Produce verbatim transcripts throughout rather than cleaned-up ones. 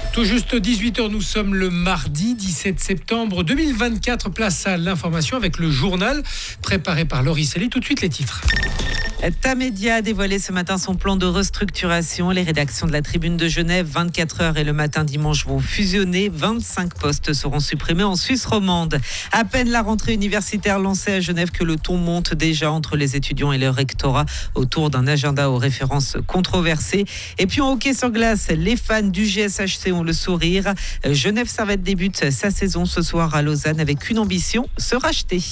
Tout juste dix-huit heures, nous sommes le mardi dix-sept septembre deux mille vingt-quatre. Place à l'information avec le journal préparé par Laurie Selly. Tout de suite les titres. Tamedia a dévoilé ce matin son plan de restructuration. Les rédactions de la Tribune de Genève, vingt-quatre heures et le matin dimanche vont fusionner. vingt-cinq postes seront supprimés en Suisse romande. À peine la rentrée universitaire lancée à Genève que le ton monte déjà entre les étudiants et le rectorat autour d'un agenda aux références controversées. Et puis en hockey sur glace, les fans du G S H C ont le sourire. Genève Servette débute sa saison ce soir à Lausanne avec une ambition, se racheter.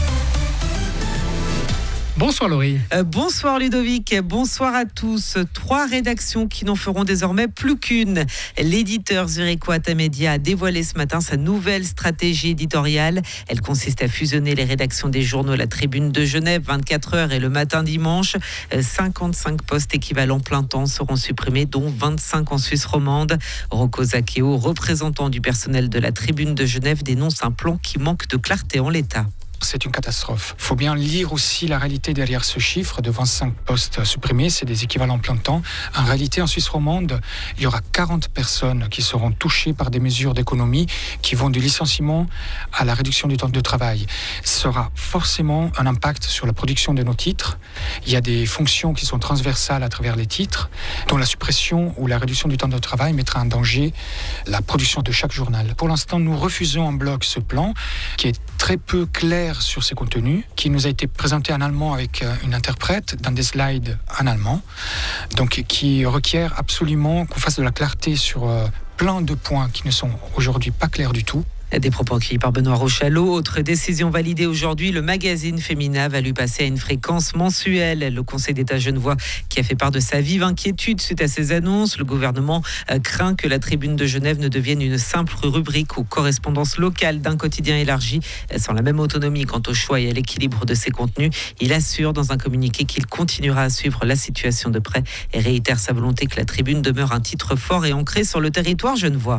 Bonsoir Laurie. Euh, bonsoir Ludovic, bonsoir à tous. Trois rédactions qui n'en feront désormais plus qu'une. L'éditeur zurichois Tamedia a dévoilé ce matin sa nouvelle stratégie éditoriale. Elle consiste à fusionner les rédactions des journaux La Tribune de Genève, vingt-quatre heures et le matin dimanche. cinquante-cinq postes équivalents plein temps seront supprimés, dont vingt-cinq en Suisse romande. Rocco Zaccheo, représentant du personnel de La Tribune de Genève, dénonce un plan qui manque de clarté en l'état. C'est une catastrophe. Il faut bien lire aussi la réalité derrière ce chiffre de vingt-cinq postes supprimés, c'est des équivalents plein temps. En réalité, en Suisse romande, il y aura quarante personnes qui seront touchées par des mesures d'économie qui vont du licenciement à la réduction du temps de travail. Ça aura forcément un impact sur la production de nos titres. Il y a des fonctions qui sont transversales à travers les titres, dont la suppression ou la réduction du temps de travail mettra en danger la production de chaque journal. Pour l'instant, nous refusons en bloc ce plan qui est très peu clair sur ses contenus, qui nous a été présenté en allemand avec une interprète dans des slides en allemand, donc qui requiert absolument qu'on fasse de la clarté sur plein de points qui ne sont aujourd'hui pas clairs du tout. Des propos recueillis par Benoît Rochalot. Autre décision validée aujourd'hui, le magazine Femina va lui passer à une fréquence mensuelle. Le Conseil d'État genevois qui a fait part de sa vive inquiétude suite à ces annonces. Le gouvernement craint que la Tribune de Genève ne devienne une simple rubrique ou correspondance locale d'un quotidien élargi, sans la même autonomie quant au choix et à l'équilibre de ses contenus. Il assure dans un communiqué qu'il continuera à suivre la situation de près et réitère sa volonté que la Tribune demeure un titre fort et ancré sur le territoire genevois.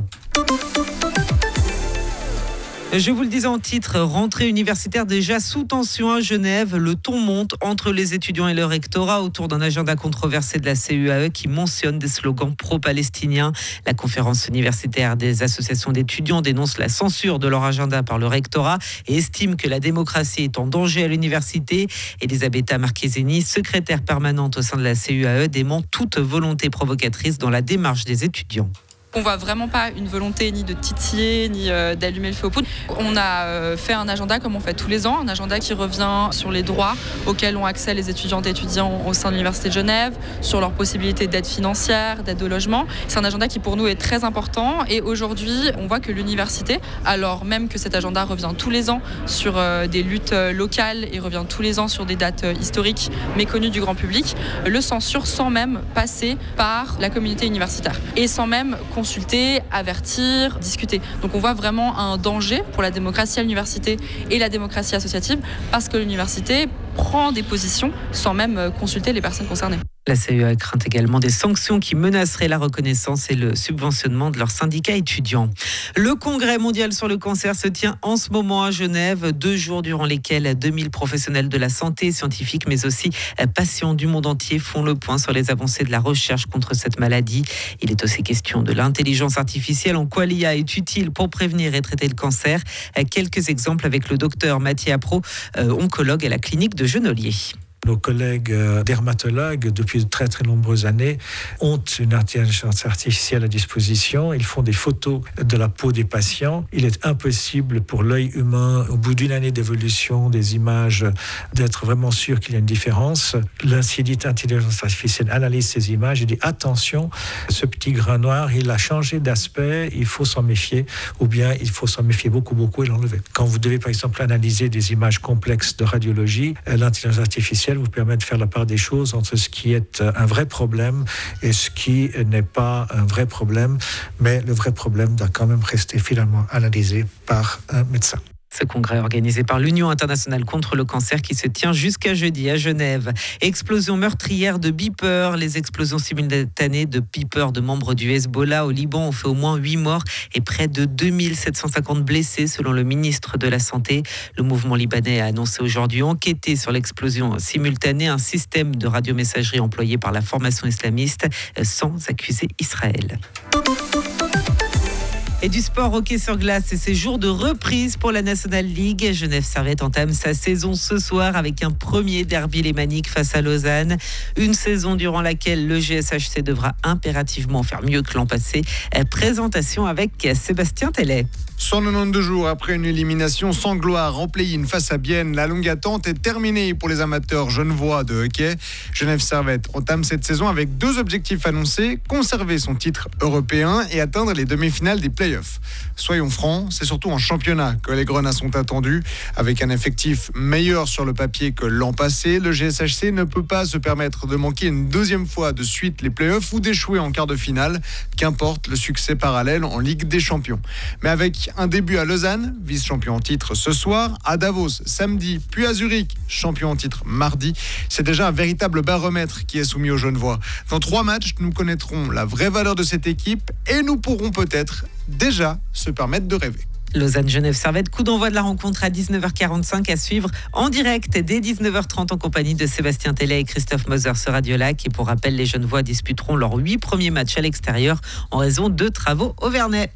Je vous le disais en titre, rentrée universitaire déjà sous tension à Genève. Le ton monte entre les étudiants et le rectorat autour d'un agenda controversé de la C U A E qui mentionne des slogans pro-palestiniens. La conférence universitaire des associations d'étudiants dénonce la censure de leur agenda par le rectorat et estime que la démocratie est en danger à l'université. Elisabetta Marchesini, secrétaire permanente au sein de la C U A E, dément toute volonté provocatrice dans la démarche des étudiants. On voit vraiment pas une volonté ni de titiller, ni euh, d'allumer le feu aux poudres. On a euh, fait un agenda comme on fait tous les ans, un agenda qui revient sur les droits auxquels ont accès les étudiantes et étudiants au sein de l'Université de Genève, sur leurs possibilités d'aide financière, d'aide au logement. C'est un agenda qui pour nous est très important et aujourd'hui on voit que l'université, alors même que cet agenda revient tous les ans sur euh, des luttes euh, locales et revient tous les ans sur des dates euh, historiques méconnues du grand public, le censure sans même passer par la communauté universitaire et sans même consulter, avertir, discuter. Donc on voit vraiment un danger pour la démocratie à l'université et la démocratie associative parce que l'université prend des positions sans même consulter les personnes concernées. La C U A craint également des sanctions qui menaceraient la reconnaissance et le subventionnement de leurs syndicats étudiants. Le Congrès mondial sur le cancer se tient en ce moment à Genève, deux jours durant lesquels deux mille professionnels de la santé, scientifiques mais aussi patients du monde entier font le point sur les avancées de la recherche contre cette maladie. Il est aussi question de l'intelligence artificielle, en quoi l'I A est utile pour prévenir et traiter le cancer. Quelques exemples avec le docteur Mathieu Appro, oncologue à la clinique de Genolier. Nos collègues dermatologues, depuis de très très nombreuses années, ont une intelligence artificielle à disposition. Ils font des photos de la peau des patients. Il est impossible pour l'œil humain, au bout d'une année d'évolution des images, d'être vraiment sûr qu'il y a une différence. L'institut d'intelligence artificielle analyse ces images et dit attention, ce petit grain noir, il a changé d'aspect, il faut s'en méfier, ou bien il faut s'en méfier beaucoup beaucoup et l'enlever. Quand vous devez par exemple analyser des images complexes de radiologie, l'intelligence artificielle vous permet de faire la part des choses entre ce qui est un vrai problème et ce qui n'est pas un vrai problème. Mais le vrai problème doit quand même rester finalement analysé par un médecin. Ce congrès organisé par l'Union internationale contre le cancer qui se tient jusqu'à jeudi à Genève. Explosion meurtrière de beepers. Les explosions simultanées de beepers de membres du Hezbollah au Liban ont fait au moins huit morts et près de deux mille sept cent cinquante blessés selon le ministre de la Santé. Le mouvement libanais a annoncé aujourd'hui enquêter sur l'explosion simultanée, un système de radiomessagerie employé par la formation islamiste sans accuser Israël. Et du sport hockey sur glace et ses jours de reprise pour la National League. Genève Servette entame sa saison ce soir avec un premier derby lémanique face à Lausanne. Une saison durant laquelle le G S H C devra impérativement faire mieux que l'an passé. Présentation avec Sébastien Tellet. cent quatre-vingt-douze jours après une élimination sans gloire en play-in face à Bienne, la longue attente est terminée pour les amateurs genevois de hockey. Genève Servette entame cette saison avec deux objectifs annoncés, conserver son titre européen et atteindre les demi-finales des playoffs. Soyons francs, c'est surtout en championnat que les Grenats sont attendus. Avec un effectif meilleur sur le papier que l'an passé, le G S H C ne peut pas se permettre de manquer une deuxième fois de suite les playoffs ou d'échouer en quart de finale, qu'importe le succès parallèle en Ligue des Champions. Mais avec un début à Lausanne, vice-champion en titre ce soir, à Davos samedi, puis à Zurich, champion en titre mardi, c'est déjà un véritable baromètre qui est soumis aux Genevois. Dans trois matchs, nous connaîtrons la vraie valeur de cette équipe et nous pourrons peut-être déjà se permettre de rêver. Lausanne-Genève Servette, coup d'envoi de la rencontre à dix-neuf heures quarante-cinq à suivre en direct dès dix-neuf heures trente en compagnie de Sébastien Tellet et Christophe Moser sur Radio Lac. Et pour rappel, les Genevois disputeront leurs huit premiers matchs à l'extérieur en raison de travaux au Vernet.